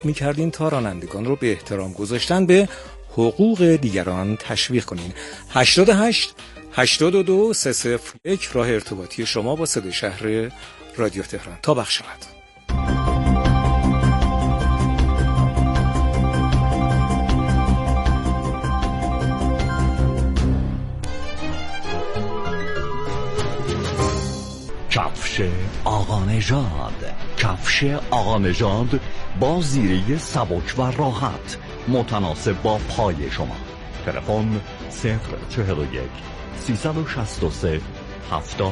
می‌کردین تا رانندگان رو به احترام گذاشتن به حقوق دیگران تشویق کنین. 88 82 301 راه ارتباطی شما با صدای شهر رادیو تهران. تا بخش بعد. کفش آقا نژاد، کفش آقا نژاد با زیره سبک و راحت متناسب با پای شما. تلفن 041 363 70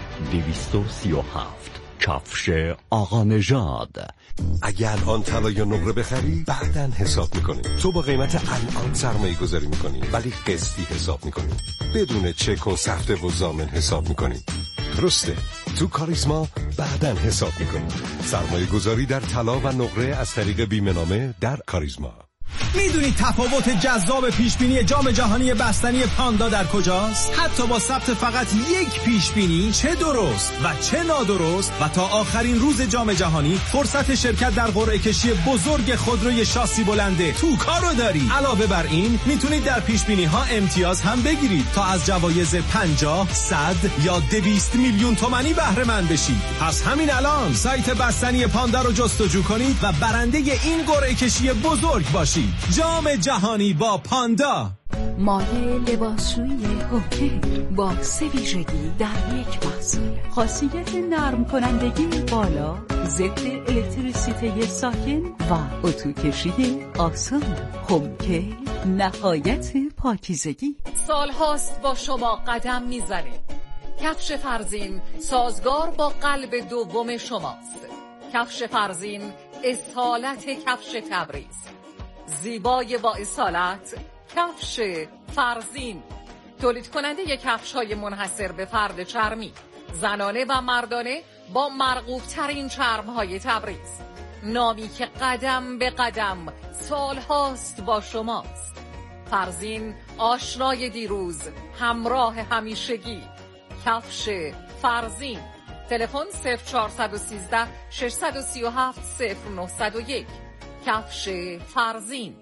237. کفش آقا نژاد. اگر الان طلا یا نقره بخری بعدن حساب میکنیم. تو با قیمت الان سرمایه گذاری میکنی ولی قسطی حساب میکنی، بدون چک و سفته و ضامن حساب میکنی. درسته، تو کاریزما بعدن حساب میکنی. سرمایه گذاری در طلا و نقره از طریق بیمه نامه در کاریزما. میدونی تفاوت جذاب پیشبینی جام جهانی بستنی پاندا در کجاست؟ حتی با ثبت فقط یک پیشبینی، چه درست و چه نادرست، و تا آخرین روز جام جهانی فرصت شرکت در قرعه کشی بزرگ خودروی شاسی بلنده توکا رو داری. علاوه بر این میتونید در پیشبینی ها امتیاز هم بگیرید تا از جوایز 50، 100 یا 200 میلیون تومانی بهره مند بشید. پس همین الان سایت بستنی پاندا رو جستجو کنید و برنده این قرعه کشی بزرگ باشید. جام جهانی با پاندا. مایه لباسشویی هوکه با 3 ویژگی در یک محصول. خاصیت نرم کنندگی بالا، ضد الکتریسیته ساکن و اتو کشی آسان. هوکه نهایت پاکیزگی. سال هاست با شما قدم میزنه. کفش فرزین سازگار با قلب دوم شماست. کفش فرزین اصالت کفش تبریز. زیبای با اصالت کفش فرزین. تولید کننده کفش های منحصر به فرد چرمی، زنانه و مردانه با مرغوب ترین چرم های تبریز. نامی که قدم به قدم سال هاست با شماست. فرزین آشنای دیروز، همراه همیشگی. کفش فرزین. تلفن 0413 637 0901. کفش فرزین.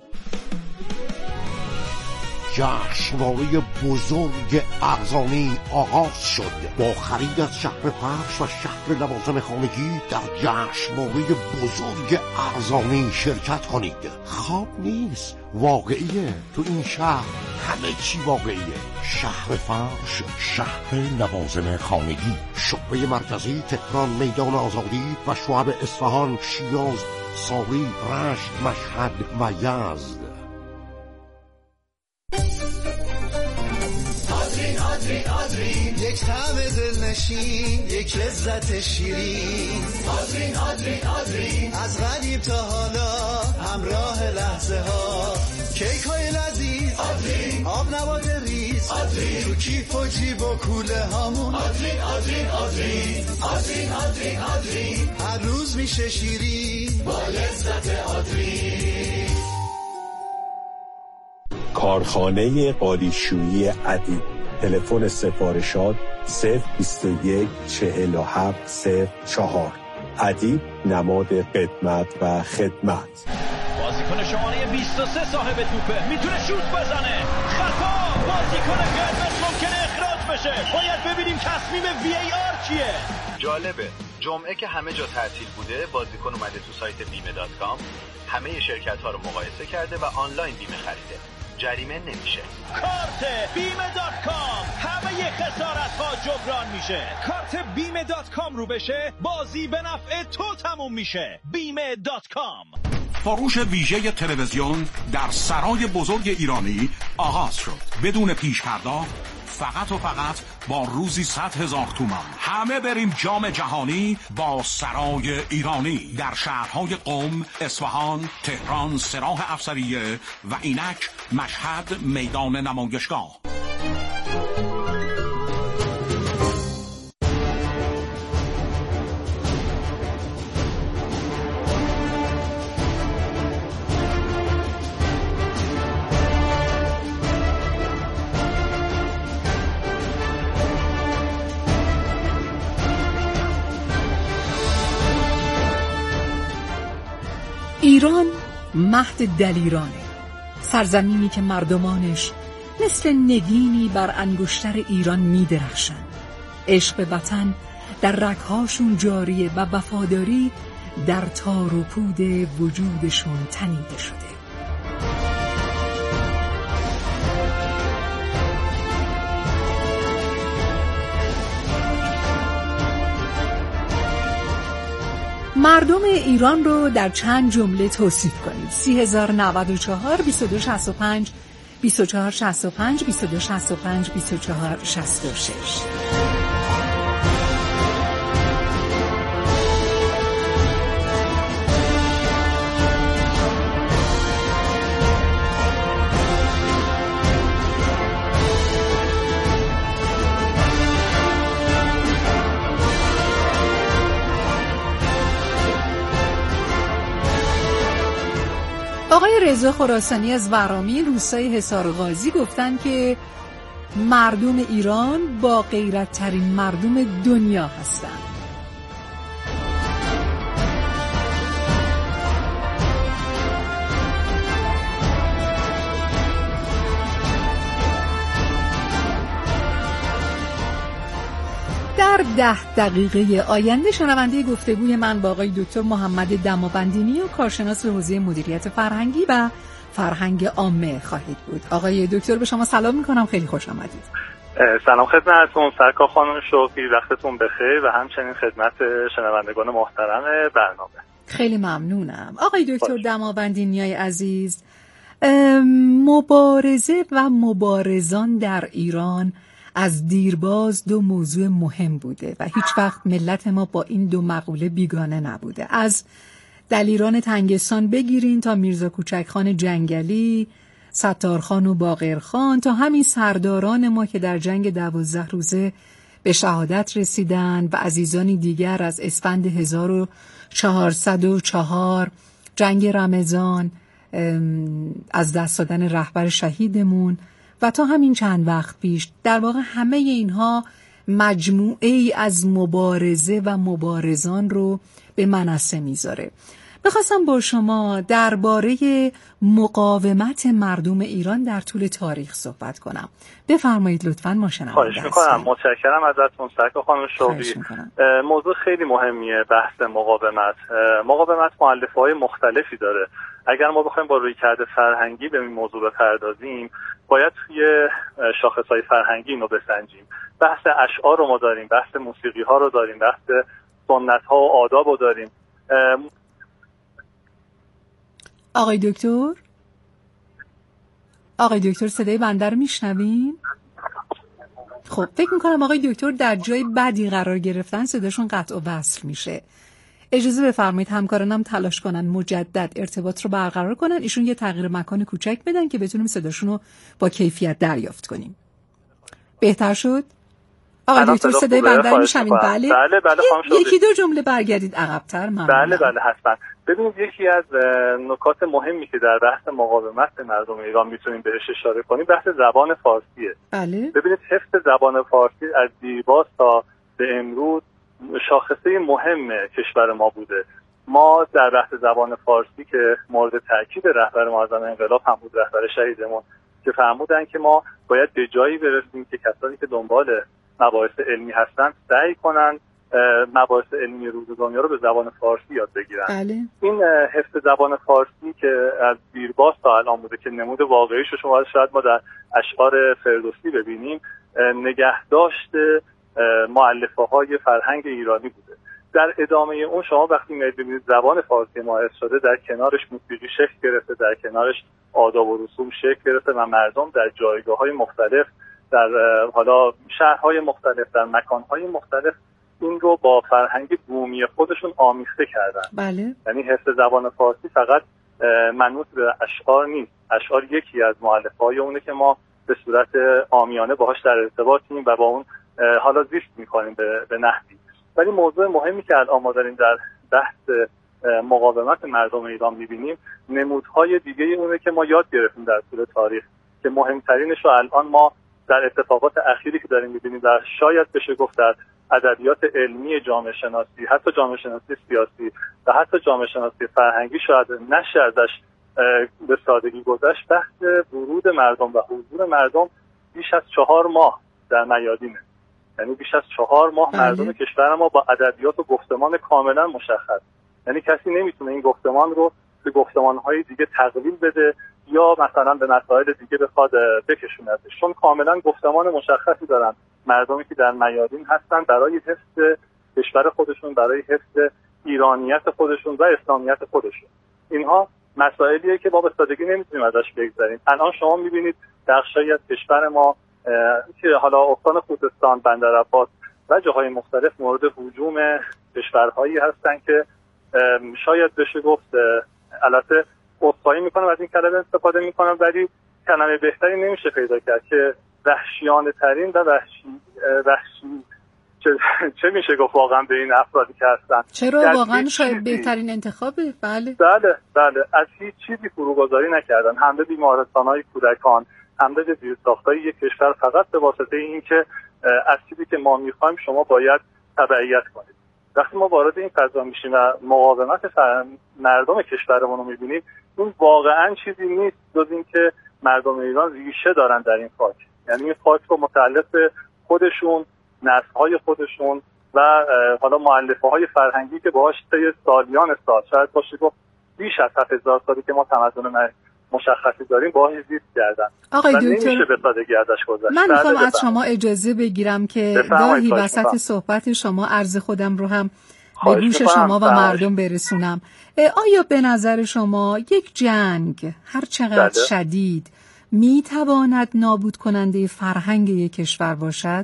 جشنواره بزرگ ارزانی آغاز شد. با خرید از شهر فرش و شهر لوازم خانگی در جشنواره بزرگ ارزانی شرکت کنید. خواب نیست، واقعیه. تو این شهر همه چی واقعیه. شهر فرش، شهر لوازم خانگی، شعبه مرکزی تهران، میدان آزادی و شعب اصفهان، شیراز، ساری، رشت، مشهد و یزد. آدرین یک طعم دلنشین، یک لذت شیرین. آدرین از قدیم تا حالا همراه لحظه ها. کیک های لذیذ آدرین، آب نبات ریز آدرین، تو کیف و جیب و کوله هامون آدرین. هر روز میشه شیرین با لذت آدرین. کارخانه قالیشویی ادیب. تلفن سفارشات 021 47 04. ادیب نماد قدمت و خدمت. بازیکن شماره 23 صاحب توپه، میتونه شوت بزنه. خطا، بازیکن قرمز ممکنه اخراج بشه. باید ببینیم تصمیم VAR چیه. جالبه، جمعه که همه جا تعطیل بوده، بازیکن اومده تو سایت بیمه.com، همه شرکت‌ها رو مقایسه کرده و آنلاین بیمه خریده. جریمه نمیشه. کارت بیمه.com، همه خسارت‌ها جبران میشه. کارت بیمه.com رو بشه، بازی به نفع تو تموم میشه. بیمه.com. فروش ویژه تلویزیون در سرای بزرگ ایرانی آغاز شد. بدون پیش پرداخت، فقط و فقط با روزی 100,000 تومان. همه بریم جام جهانی با سرای ایرانی در شهرهای قم، اصفهان، تهران، سراح افسریه و اینک مشهد میدان نمایشگاه. ایران مهد دلیرانه، سرزمینی که مردمانش مثل نگینی بر انگشتر ایران می درخشند. عشق به وطن در رگ‌هاشون جاریه و وفاداری در تار و پود وجودشون تنیده شده. مردم ایران رو در چند جمله توصیف کنید. 3094 2265 2465 2265 2466. آقای رضا خراسانی از ورامین روستای حصار غازی گفتن که مردم ایران با غیرت ترین مردم دنیا هستند. در 10 دقیقه آینده شنونده گفتگوی من با آقای دکتر محمد دماوندینی و کارشناس به حوزه مدیریت فرهنگی و فرهنگ عامه خواهید بود. آقای دکتر به شما سلام میکنم، خیلی خوش آمدید. سلام خدمتتون سرکار خانم شوقی، وقتتون بخیر و همچنین خدمت شنوندگان محترم برنامه. خیلی ممنونم. آقای دکتر دماوندینی عزیز، مبارزه و مبارزان در ایران از دیرباز دو موضوع مهم بوده و هیچ وقت ملت ما با این دو مقوله بیگانه نبوده. از دلیران تنگستان بگیرین تا میرزا کوچکخان جنگلی، ستارخان و باقرخان، تا همین سرداران ما که در جنگ 12 روزه به شهادت رسیدن و عزیزانی دیگر از اسفند 1404، جنگ رمضان، از دست دادن رهبر شهیدمون و تا همین چند وقت پیش. در واقع همه اینها مجموعه ای از مبارزه و مبارزان رو به منصه میذاره. بخواستم با شما درباره مقاومت مردم ایران در طول تاریخ صحبت کنم. بفرمایید لطفاً، ما شنونده خواهش میکنم. متشکرم ازتون سرکار خانم شوقی. موضوع خیلی مهمیه بحث مقاومت. مقاومت مؤلفه‌های مختلفی داره. اگر ما بخوایم با رویکرد فرهنگی به این موضوع بپردازیم، باید توی شاخص‌های فرهنگی اینو بسنجیم. بحث اشعار رو ما داریم، بحث موسیقی‌ها رو داریم، بحث سنت‌ها و آداب رو داریم. آقای دکتر صدای بنده رو میشنوین؟ خب فکر میکنم آقای دکتر در جای بدی قرار گرفتن، صداشون قطع و وصل میشه. اجازه بفرمایید همکارانم تلاش کنن مجدد ارتباط رو برقرار کنن، ایشون یه تغییر مکان کوچک بدن که بتونیم صداشون رو با کیفیت دریافت کنیم. بهتر شد؟ آقای دکتر صدای بنده رو میشنوین؟ بله یکی دو جمله برگردید عقب‌تر. بله حتما. ببینید یکی از نکات مهمی که در بحث مقاومت مردم ایران میتونیم بهش اشاره کنیم بحث زبان فارسیه. بله. ببینید حفظ زبان فارسی از دیرباز تا به امروز شاخصه مهم کشور ما بوده. ما در بحث زبان فارسی که مورد تاکید رهبر معظم انقلاب هم بود، رهبر شهیدمون، که فرمودن که ما باید به جایی برسیم که کسانی که دنبال مباحث علمی هستن سعی کنن مباحث علمی روز دنیا رو به زبان فارسی یاد بگیرن. بله. این حفظ زبان فارسی که از دیرباز تا الان بوده که نمود واقعیش رو شما شاید ما در اشعار فردوسی ببینیم، نگهداشت مؤلفه‌های فرهنگ ایرانی بوده. در ادامه اون شما وقتی می‌بینید زبان فارسی ما حفظ شده، در کنارش موسیقی شکل گرفته، در کنارش آداب و رسوم شکل گرفته و مردم در جایگاه‌های مختلف، در حالا شهرهای مختلف، در مکانهای مختلف این رو با فرهنگ بومی خودشون آمیخته کردن. بله. یعنی حفظ زبان فارسی فقط منوط به اشعار نیست. اشعار یکی از مؤلفه‌های اونه که ما به صورت عامیانه باهاش در ارتباطیم و با اون حالا زیست می‌کنیم به نحوی. ولی موضوع مهمی که الان ما داریم در بحث مقاومت مردم ایران می‌بینیم، نمودهای دیگه اونه که ما یاد گرفتیم در طول تاریخ که مهمترینش رو الان ما در اتفاقات اخیری که داریم می‌بینیم، در شاید بشه گفت در ادبیات علمی جامعه شناسی، حتی جامعه شناسی سیاسی و حتی جامعه شناسی فرهنگی شاید نشه ازش به سادگی گذشت. بحث ورود مردم و حضور مردم بیش از 4 ماه در میادینه، یعنی بیش از 4 ماه مردم کشور ما با ادبیات و گفتمان کاملا مشخص، یعنی کسی نمیتونه این گفتمان رو به گفتمان‌های دیگه تقلیل بده یا مثلا به مسائل دیگه بخواد بکشوندش، چون کاملا گفتمان مشخصی دارن مردمی که در میادین هستن برای حفظ کشور خودشون، برای حفظ ایرانیت خودشون و اسلامیت خودشون. اینها مسائلیه که ما به سادگی نمیتونیم ازش بگذریم. الان شما میبینید بخشایی از کشور ما که حالا استان خوزستان، بندرعباس و جاهای مختلف مورد هجوم کشورهایی هستن که شاید بشه گفت البته عذرخواهی میکنم از این کلمه استفاده میکنم، ولی کلمه بهتری نمیشه پیدا کرد که وحشیانه ترین و وحشی چه میشه گفت واقعا به این افرادی که هستن. چرا واقعا شاید بهترین انتخابه؟ بله از هیچ چیزی فروگذاری نکردن، حمله بیمارستان‌های کودکان، حمله به زیرساخت‌های یک کشور فقط به واسطه این که از چیزی که ما میخوایم شما باید تبعیت کنید. وقتی ما وارد این فضا میشیم و مقاومت مردم کشورمون رو میبینیم، اون واقعا چیزی نیست جز این که مردم ایران ریشه دارن در این خاک، یعنی این خاک رو متعلق به خودشون، نسل‌های خودشون و حالا مؤلفه‌های فرهنگی که باهاش طی سالیان سال، شاید باشه گفت بیش از 7000 سالی که ما تمدن مشخصی داریم باهاش زیست کردن. آقای دکتر، نمیشه به سادگی ازش گذشت. من میخوام از شما اجازه بگیرم که گاهی وسط صحبت شما عرض خودم رو هم به گوش شما و مردم برسونم. آیا به نظر شما یک جنگ هر چقدر شدید میتواند نابود کننده فرهنگ یک کشور باشد؟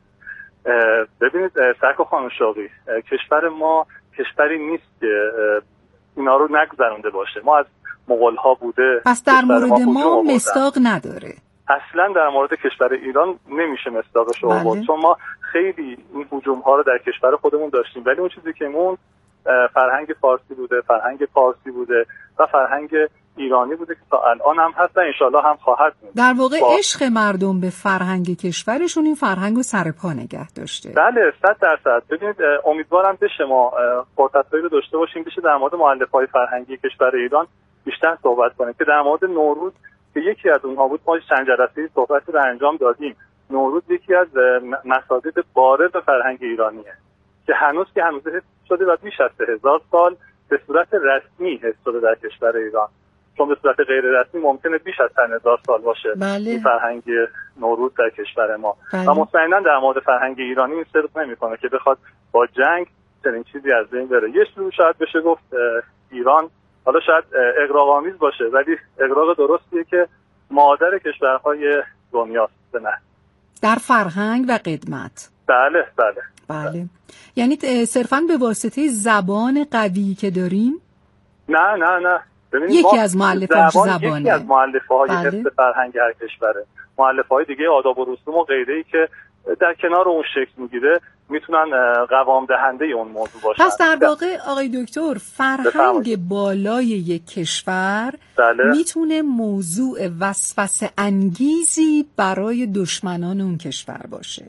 ببینید سرکار خانم شاقی، کشور ما کشوری نیست که اینا رو نگذرونده باشه. ما از مغول ها بوده، پس در مورد ما مصداق نداره. اصلا در مورد کشور ایران نمیشه مصداقش رو آورد، چون ما خیلی این هجوم ها رو در کشور خودمون داشتیم، ولی اون چیزی که مون فرهنگ فارسی بوده، فرهنگ پارسی بوده و فرهنگ ایرانی بوده که تا الان هم هست و انشالله هم خواهد بود. در واقع عشق مردم به فرهنگ کشورشون این فرهنگ رو سر پا نگه داشته. بله 100%. ببینید امیدوارم بشه ما فرصتایی رو داشته باشیم بشه در مورد مؤلفه‌های فرهنگی کشور ایران بیشتر صحبت کنیم، که در مورد نوروز که یکی از اونها بود ما چند جلسه صحبتی رو انجام دادیم. نوروز یکی از مصادیق بارز فرهنگ ایرانیه که هنوز حفظ شده و بیش از 3000 سال به صورت رسمی حفظ شده در کشور ایران، چون به صورت غیر رسمی ممکنه بیش از 5000 سال باشه. این فرهنگ نوروز در کشور ما و مطمئنا در مورد فرهنگ ایرانی این صدق نمیکنه که بخواد با جنگ چنین چیزی از بین بره. یه جور شاید بشه گفت ایران حالا شاید اغراق‌آمیز باشه، ولی اغراق درستیه که مادر کشورهای دنیاست نه در فرهنگ و قدمت. بله. یعنی صرفاً به واسطه زبان قوی که داریم؟ نه. یکی از مؤلفه‌های زبانه، یکی از مؤلفه‌های حفظ فرهنگ هر کشوره. مؤلفه‌های دیگه آداب و رسوم و غیره‌ای که در کنار اون شکل میگیره میتونن قوام دهنده اون موضوع باشن. پس در واقع آقای دکتر فرهنگ بالای یک کشور میتونه موضوع وسوسه انگیزی برای دشمنان اون کشور باشه.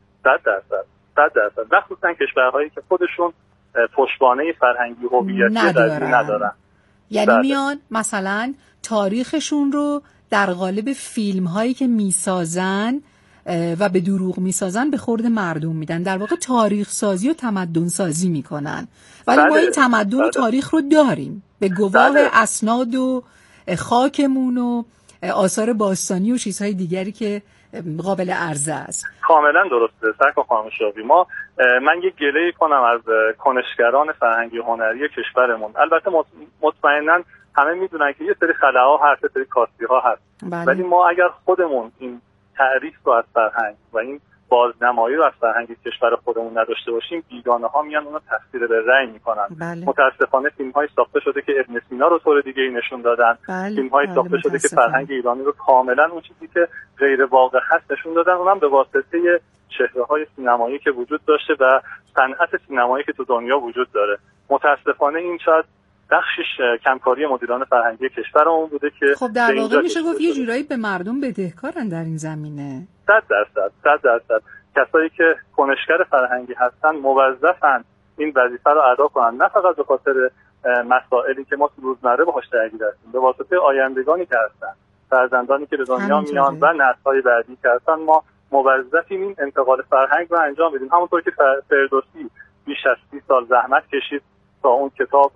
100%. مخصوصا کشورهایی که خودشون پشتوانه فرهنگی هویتی ندارن. یعنی میان مثلا تاریخشون رو در قالب فیلم هایی که میسازن و به دروغ میسازن به خورد مردم میدن، در واقع تاریخ سازی و تمدن سازی میکنن، ولی ما این تمدن و تاریخ رو داریم به گواه اسناد و خاکمون و آثار باستانی و چیزهای دیگری که قابل عرضه است. کاملا درسته سرکار خانم شاقی. من یک گله‌ای کنم از کنشگران فرهنگی هنری کشورمون. البته مطمئنا همه میدونن که یه سری خلاها هست، یه سری کاستی‌ها هست، ولی ما اگر خودمون این تعریف رو از فرهنگ و این بازنمایی رو از فرهنگ کشور خودمون نداشته باشیم، بیگانه ها میان اونو تفسیر به رأی میکنن. متاسفانه فیلم‌های ساخته شده که ابن سینا رو طور دیگه ای نشون دادن، فیلم‌های ساخته شده که فرهنگ ایرانی رو کاملا اون چیزی که غیر واقع هست نشون دادن، اونم به واسطه چهره‌های سینمایی که وجود داشته و صنعت سینمایی که تو دنیا وجود داره. متاسفانه این شاید بخشش کمکاری مدیران فرهنگی کشورمون بوده که خب در واقع میشه گفت یه جورایی به مردم بدهکارن در این زمینه. 100%. کسایی که کنشگر فرهنگی هستن موظفن این وظیفه رو ادا کنن، نه فقط به خاطر مسائلی که ما تو روزمره باهاش درگیر هستیم، به واسطه آیندگانی که هستن، فرزندانی که به دنیا میان و نسل‌های بعدی که هستن، ما موظفیم این انتقال فرهنگ رو انجام بدیم. همونطور که فردوسی بیش از 30 سال زحمت کشید تا اون کتاب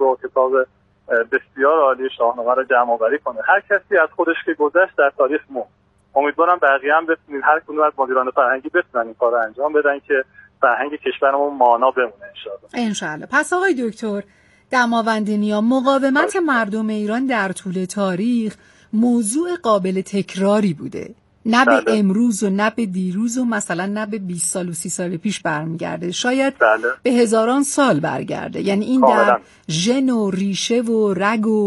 بسیار عالی شاهنامه رو جمع آوری کنه. هر کسی از خودش که گذشت در تاریخ امیدوارم بقیه هم بتونید، هر کدوم از مدیران فرهنگی بتونن این کار رو انجام بدن که فرهنگ کشورمون مانا بمونه انشالله. پس آقای دکتر دماوندنیا، مقاومت مردم ایران در طول تاریخ موضوع قابل تکراری بوده، نه به امروز و نه به دیروز و مثلا نه به 20 سال و 30 سال پیش برمیگرده، شاید به هزاران سال برگرده. یعنی این در ژن و ریشه و رگ و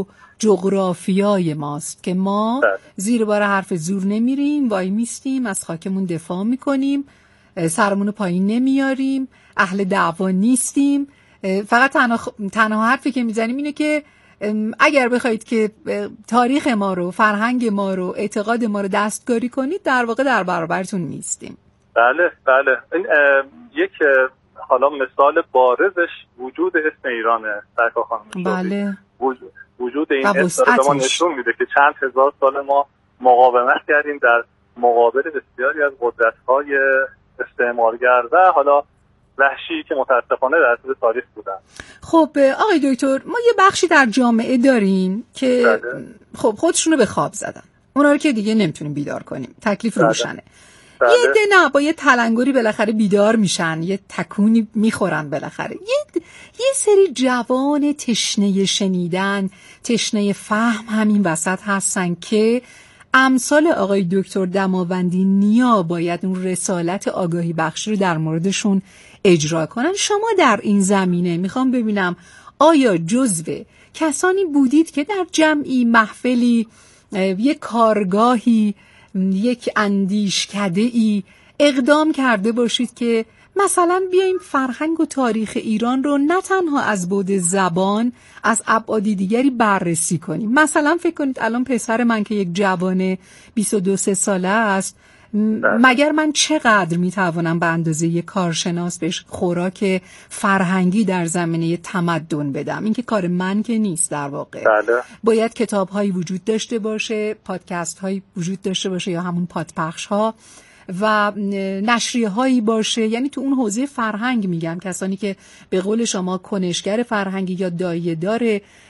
جغرافیای ماست که ما زیر بار حرف زور نمیریم، وای میستیم، از خاکمون دفاع میکنیم، سرمون پایین نمیاریم، اهل دعوا نیستیم. فقط تنها حرفی که میزنیم اینه که اگر بخواید که تاریخ ما رو، فرهنگ ما رو، اعتقاد ما رو دستکاری کنید، در واقع در برابرتون نیستیم. بله این یک حالا مثال بارزش وجود اسم ایرانه سرکار خانم. بله. وجود این اسم رو ما نشون میده که چند هزار سال ما مقاومت کردیم در مقابل بسیاری از قدرت‌های استعمارگر و حالا وحشی که متاسفانه در طول تاریخ بودن. خب آقای دکتر، ما یه بخشی در جامعه داریم که خب خودشونو به خواب زدن، اونا رو که دیگه نمیتونیم بیدار کنیم، تکلیف روشنه. یه عده نه، با یه تلنگری بالاخره بیدار میشن، یه تکونی میخورن بالاخره. یه سری جوان تشنه شنیدن، تشنه فهم همین وسط هستن که امثال آقای دکتر دماوندنیا باید اون رسالت آگاهی بخشی رو در موردشون اجرا کنن. شما در این زمینه میخوام ببینم آیا جزو کسانی بودید که در جمعی، محفلی، یک کارگاهی، یک اندیشکده‌ای اقدام کرده باشید که مثلا بیایم فرهنگ و تاریخ ایران رو نه تنها از بعد زبان، از ابعاد دیگری بررسی کنیم؟ مثلا فکر کنید الان پسر من که یک جوان 22-23 ساله است، مگر من چقدر میتوانم به اندازه یک کارشناس بهش خوراک فرهنگی در زمینه تمدن بدم؟ این که کار من که نیست در واقع. باید کتاب هایی وجود داشته باشه، پادکست هایی وجود داشته باشه یا همون پادپخش ها و نشریه هایی باشه. یعنی تو اون حوزه فرهنگ میگم، کسانی که به قول شما کنشگر فرهنگی یا دایه دار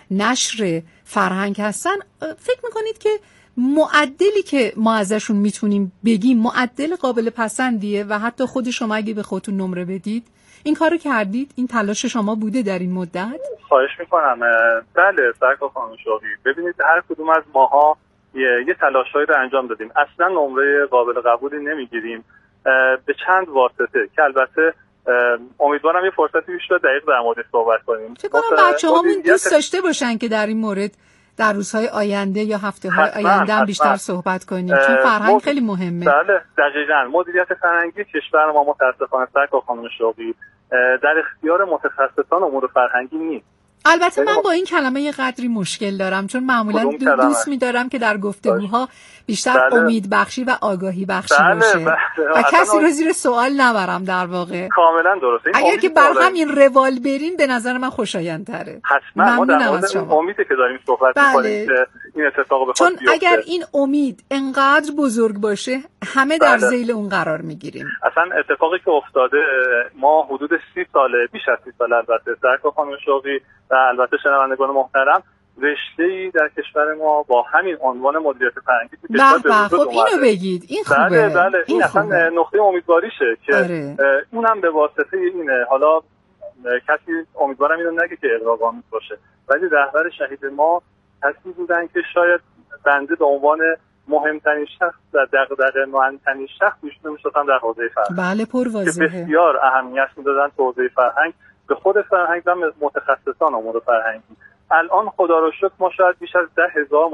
نشر فرهنگ هستن، فکر میکنید که معدلی که ما ازشون میتونیم بگیم معدل قابل پسندیه و حتی خود شما اگه به خودتون نمره بدید این کارو کردید؟ این تلاش شما بوده در این مدت؟ خواهش میکنم. بله سرکار خانم شاهی، ببینید هر کدوم از ماها یه تلاشایی رو انجام دادیم، اصلا نمره قابل قبولی نمیگیریم به چند واسطه که البته امیدوارم یه فرصتی بیشتر دقیق در موردش صحبت کنیم. فکر کنم بچه‌هامون دوست داشته باشن که در این مورد در روزهای آینده یا هفته‌های آینده هم بیشتر صحبت کنیم، چون فرهنگ خیلی مهمه. بله دقیقاً. مدیریت فرهنگی کشور ما متأسفانه سرکار خانم شوقی در اختیار متخصصان امور فرهنگی نیست. البته من با این کلمه یه قدری مشکل دارم، چون معمولا دوست می‌دارم که در گفتگوها بیشتر امید بخشی و آگاهی بخشی باشه و کسی رو زیر سوال نبرم. در واقع کاملا درسته. اگر که بر همین روال برین به نظر من خوشایندتره. حتما ما در مورد امیدی که داریم صحبت می‌کنیم که این اتفاق بخواد بیفته، چون اگر این امید انقدر بزرگ باشه همه در ذیل اون قرار میگیریم. اصلا اتفاقی که افتاده، ما حدود 30 ساله، بیش از 30 سال البته سرکار خانم شوقی و البته شنوندگان محترم، رشته‌ای در کشور ما با همین عنوان مدیریت فرهنگی تو کشور به وجود اومده. اینو بگید، این خوبه. بله این اصلا نقطه امیدواریشه که اونم به واسطه اینه. حالا کسی امیدوارم اینو نگه که اغراق‌آمیز باشه، ولی رهبر شهید ما کسی بودن که شاید بنده به عنوان مهمترین شخص و دغدغه‌مندترین شخص می‌شناسم در حوزه فرهنگ. بله پرواضحه. که بسیار اهمیت می‌دادن تو حوزه فرهنگ، به خود فرهنگ و متخصصان امور فرهنگی. الان خدا رو شکر ما شاید بیش از 10,000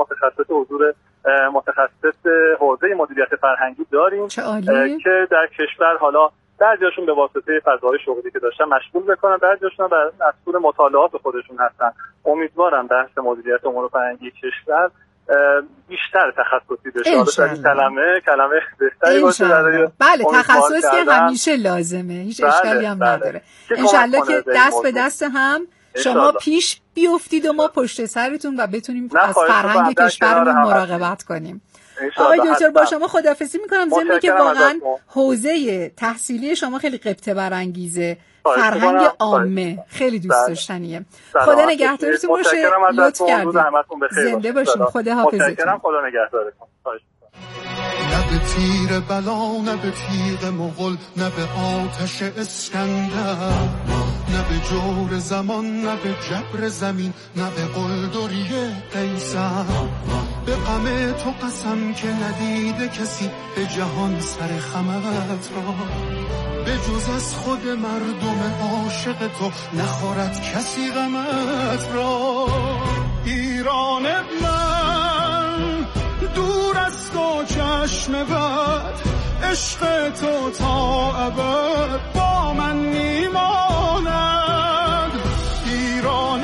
متخصص حوزه مدیریت فرهنگی داریم که در کشور حالا بعضیاشون به واسطه فضای شغلی که داشتن مشغول بکنن، بعضیاشون در مسئول مطالعات خودشون هستن. امیدوارم بحث مدیریت امور فرهنگی کشور بیشتر تخصصی بشه. حالا کلمه بهتری باشه برای بله تخصص که همیشه لازمه، هیچ اشکالی هم نداره. انشالله که دست به دست هم شما پیش بیفتید و ما پشت سرتون و بتونیم از فرهنگ کشورمون مراقبت کنیم. آقای دکتر با شما خداحافظی میکنم، ضمن که واقعا حوزه تحصیلی شما خیلی غبطه برانگیزه، فرهنگ عامه خیلی دوست داشتنیه. خدا نگهدارتون باشه، لطف کردید، زنده باشین، خدا حافظتون. خدا نگهدارتون. نه به تیر بلا، نه به تیغ مغل، نه به آتش اسکندر، نه به جور زمان، نه به جبر زمین، نه به قلدری قیصر. به غم تو قسم که ندیده کسی به جهان سر خمت را، به جز از خود مردم عاشق تو نخورد کسی غمت را. ایران من دور از تو چشم بد، عشق تو تا ابد با من میماند. ایران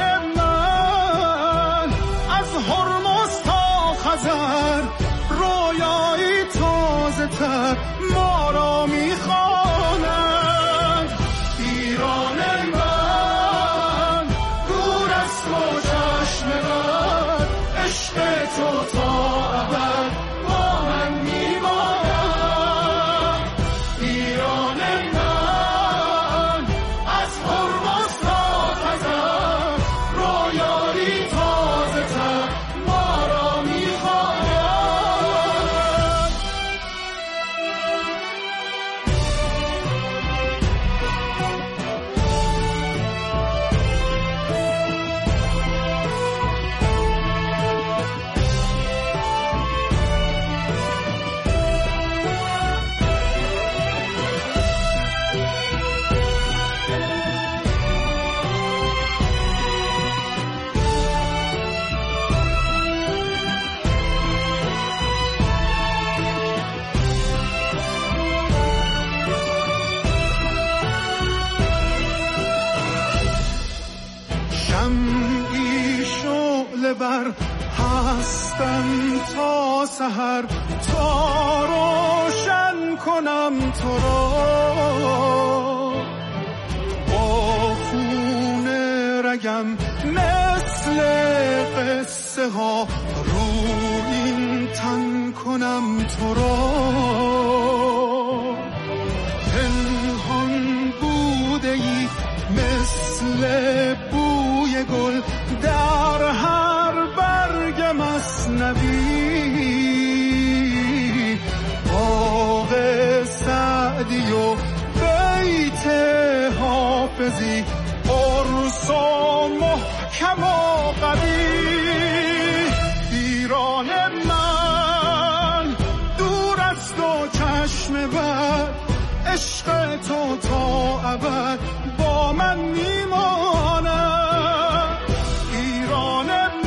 من از هرمز تا خزر، رویایی تازه تر ما را میخواند. ایران من دور از تو چشم بد، عشق تو تا ابد با من میماند. ایران من از هرمز تا خزر، رویایی تازه تر ما را میخواند. شمعی شعله بر هستم تا سحر، تا روشن کنم تو را. با خون رگم مثل قصه ها رو این تن کنم تو را. پنهان بوده ای مثل بوی گل در هر برگ مثنوی. باغ سعدی و بیت حافظی، قرص و محکم و قوی. ایران من دور از تو چشم بد، عشق تو تا ابد با من میماند. ایران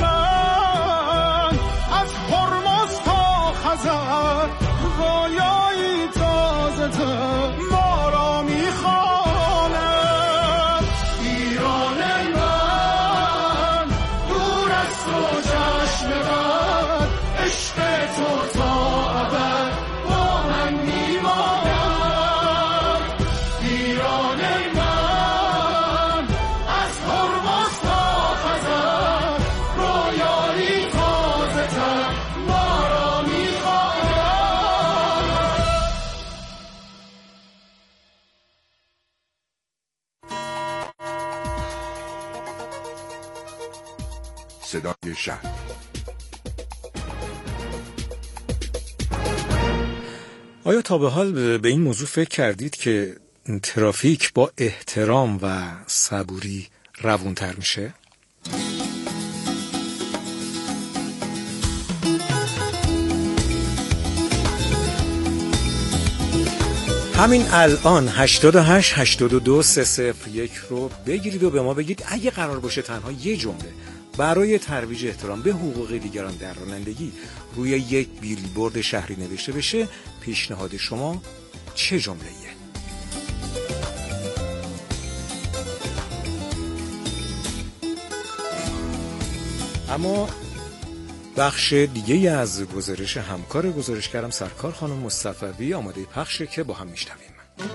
من از هرمز تا خزر، رویایی تازه تر ما را میخواند. ایران من دور از تو چشم بد، عشق تو تا ابد با من میماند. ایران من از هرمز تا خزر، رویایی تازه تر ما را میخواند. صدای شهر. آیا تا به حال به این موضوع فکر کردید که ترافیک با احترام و صبوری روونتر میشه؟ همین الان 88 82 301 رو بگیرید و به ما بگید اگه قرار باشه تنها یه جمله برای ترویج احترام به حقوق دیگران در رانندگی روی یک بیلبورد شهری نوشته بشه، پیشنهاد شما چه جمله‌ایه؟ اما بخش دیگه از گزارش همکار گزارشگرم سرکار خانم مصطفی آماده پخشه که با هم میشنویم.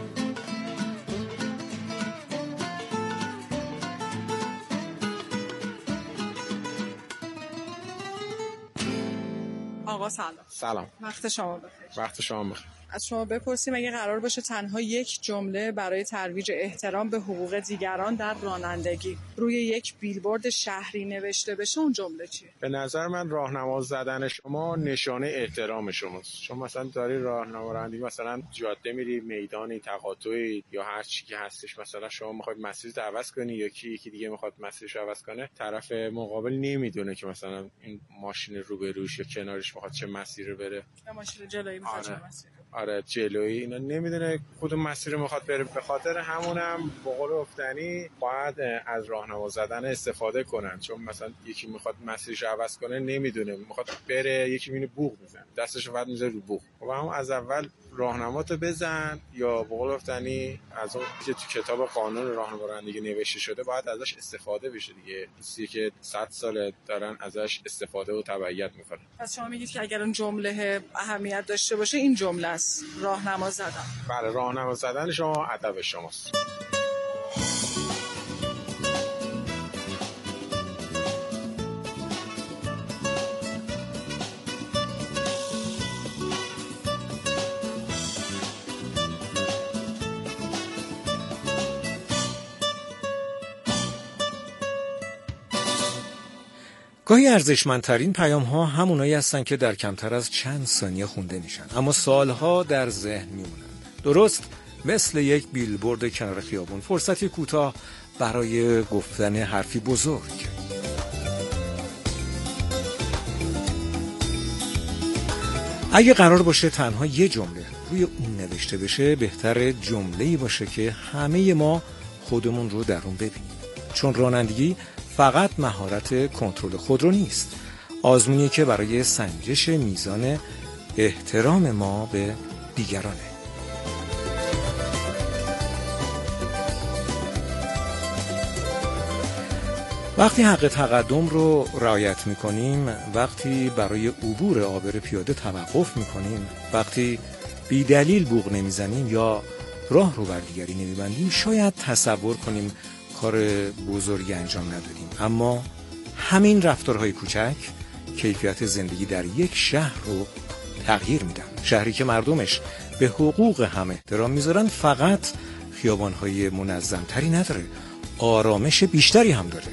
آقا سلام. وقت شما بخیر. وقت شما بخیر. از شما بپرسیم اگه قرار باشه تنها یک جمله برای ترویج احترام به حقوق دیگران در رانندگی روی یک بیلبورد شهری نوشته بشه، اون جمله چیه؟ به نظر من راهنما زدن شما نشانه احترام شماست. شما مثلا داری راهنما رانندگی، مثلا جاده میری، میدانی، تقاطعی یا هر چی که هستش، مثلا شما میخواید مسیر عوض کنی یا یکی دیگه میخواد مسیرش عوض کنه، طرف مقابل نمیدونه که مثلا این ماشین روبروش یا کنارش میخواد چه مسیری بره، یا ماشین جلویی میخواد چه مسیری. آره جلویی اینا نمیدونه کدوم مسیر میخواد بره. به خاطر همونم به قول افتنی باید از راهنما زدن استفاده کنن، چون مثلا یکی میخواد مسیرش عوض کنه نمیدونه میخواد بره، یکی میونه بوق میزنه، دستشو بعد میذاره رو بوق. و هم از اول راهنماتو بزن، یا به قول افتنی از اون که تو کتاب قانون راهنما رانندگی نوشته شده باید ازش استفاده بشه دیگه. چیزی که 100 سال دارن ازش استفاده و تبعیت میکنن. پس شما میگید که اگر اون جمله اهمیت داشته باشه این جمله است، راهنما زدن. بله، راهنما زدن شما ادب شماست. گاهی ارزشمندترین پیام ها همونایی هستن که در کمتر از چند ثانیه خونده میشن اما سالها در ذهن میمونن. درست مثل یک بیلبورد کنار خیابون، فرصتی کوتاه برای گفتن حرفی بزرگ. اگه قرار باشه تنها یه جمله روی اون نوشته بشه، بهتره جمله‌ای باشه که همه ما خودمون رو در اون ببینیم. چون رانندگی فقط مهارت کنترل خودرو نیست، آزمونی که برای سنجش میزان احترام ما به دیگرانه. وقتی حق تقدم رو رعایت میکنیم، وقتی برای عبور عابر پیاده توقف میکنیم، وقتی بی دلیل بوق نمیزنیم یا راه رو بر دیگری نمیبندیم، شاید تصور کنیم کار بزرگی انجام ندادیم، اما همین رفتارهای کوچک کیفیت زندگی در یک شهر رو تغییر میدن. شهری که مردمش به حقوق هم احترام میذارن فقط خیابانهای منظمتری نداره، آرامش بیشتری هم داره.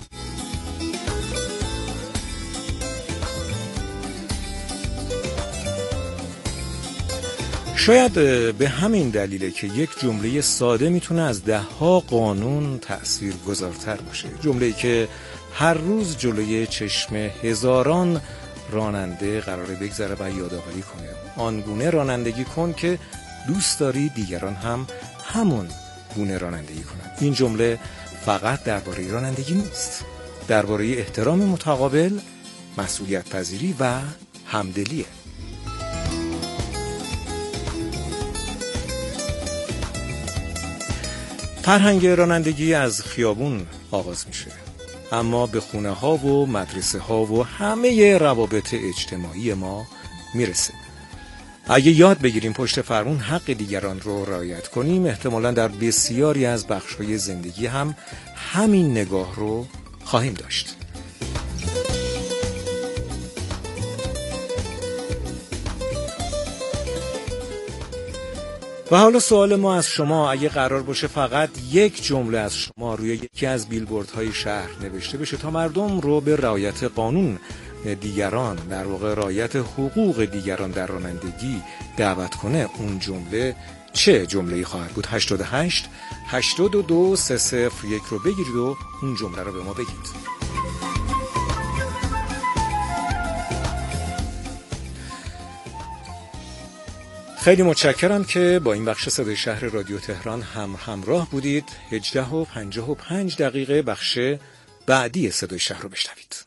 شاید به همین دلیله که یک جمله ساده میتونه از 10 قانون تأثیر گذارتر باشه. جمله‌ای که هر روز جلوی چشم هزاران راننده قراره بگذره و یادآوری کنه. آنگونه رانندگی کن که دوست داری دیگران هم همون گونه رانندگی کنن. این جمله فقط درباره رانندگی نیست، درباره احترام متقابل، مسئولیت پذیری و همدلیه. فرهنگ رانندگی از خیابون آغاز میشه، اما به خونه ها و مدرسه ها و همه روابط اجتماعی ما میرسه. اگه یاد بگیریم پشت فرمون حق دیگران رو رعایت کنیم، احتمالاً در بسیاری از بخش‌های زندگی هم همین نگاه رو خواهیم داشت. و حالا سوال ما از شما، اگه قرار باشه فقط یک جمله از شما روی یکی از بیلبوردهای شهر نوشته بشه تا مردم رو به رعایت قانون دیگران، در واقع رعایت حقوق دیگران در رانندگی دعوت کنه، اون جمله چه جمله‌ای خواهد بود؟ 88 82 301 رو بگیرید و اون جمله رو به ما بگید. خیلی متشکرم که با این بخش صدای شهر رادیو تهران همراه بودید. 18:55 بخش بعدی صدای شهر رو بشنوید.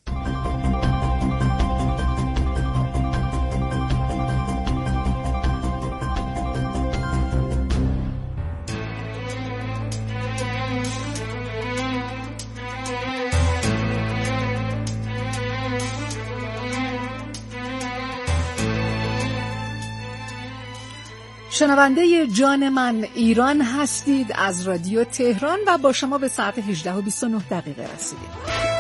شنونده جان من ایران هستید از رادیو تهران و با شما به ساعت 18:29 رسیدیم.